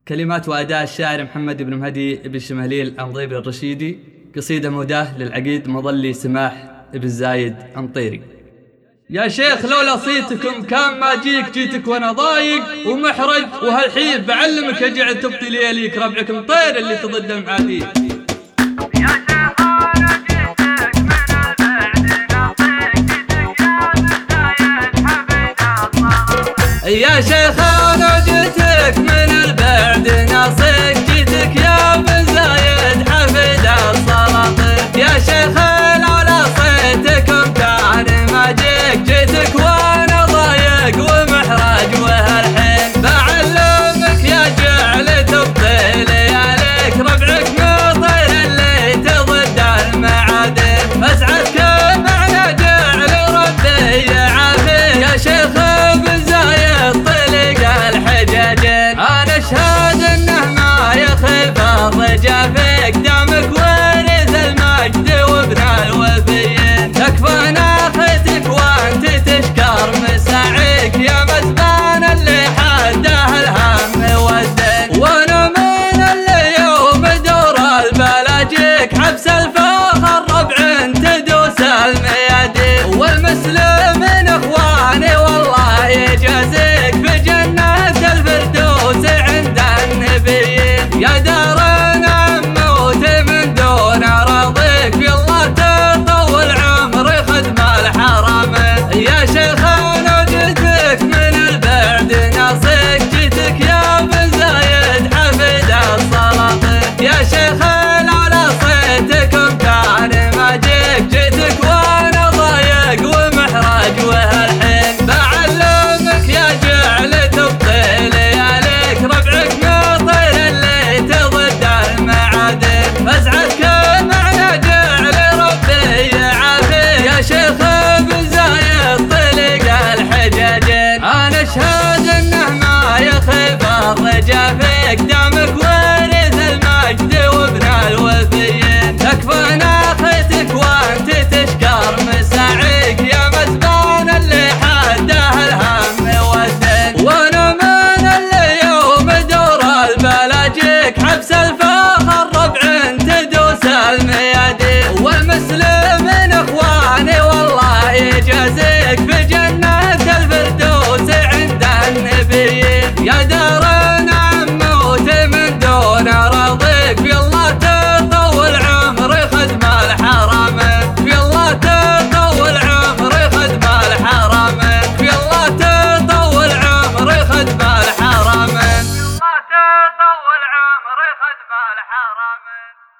كلمات وأداء الشاعر محمد بن مهدي بن شمهليل أنضيبي الرشيدي، قصيدة مهداة للعقيد مظلي سماح بن زايد أنطيري. يا شيخ لولا صيتكم كان ما جيتك وانا ضايق ومحرج، وهالحين بعلمك اجعل تبطي ليليك ربعك مطير اللي تضد المعادي. يا شيخ انا جيتك من البعد ناصيك، جيتك يا بن زايد حفيد السلاطين. يا شيخ لولا صيتكم كان ما جيتك وانا ضايق ومحرج، وهالحين بعلمك يا جعل تبطي لياليك ربعك مطير اللي تضد المعادن. اسعدك معنا جعل ربي يعافيك يا شيخ بن زايد طلق الحجاجين. انا اشهد انه ما يخيب الرجا فيك، دامك ورث المجد وابن الوفيين. تكفانا خيتك وانت تشكر مساعيك يا مزبان اللي حده الهم والدين. وانا من اللي يوم دور البلاجيك حبس الفخر ربع تدوس الميادين. والمسلمين اخواني والله يجازيك في جنة الفردوس عند النبيين. يا دارنا موت من دون راضيك، في الله تطول عمري خدم الحرمين. يا شيخ انا جيتك من البعد ناصيك، جيتك يا بن زايد حفيد السلاطين. يا شيخ لولا صيتكم كان ما جيتك وانا ضايق ومحرج، وهالحين بعلمك يا جعل تبطي لياليك ربعك مطير اللي تضد المعادن. اسعدك معنا جعل ربي يعافيك يا شيخ بن زايد طلق الحجاجين. انا اشهد انه ما يخيب الرجا فيك، دامك ورث المجد وابن الوفيين. تكفانا خيتك وانت تشكر مساعيك يا مزبان اللي حده الهم والدين. وانا من اللي يوم دور البلاجيك حبس الفخر ربع تدوس الميادين. والمسلمين اخواني والله يجازيك في جنة الفردوس عند النبيين. يا دارنا موت من دون راضيك، في الله تطول عمري خدم الحرمين. في الله تطول عمري خدم الحرمين. في الله تطول عمري خدم الحرمين. في الله تطول عمري خدم الحرمين.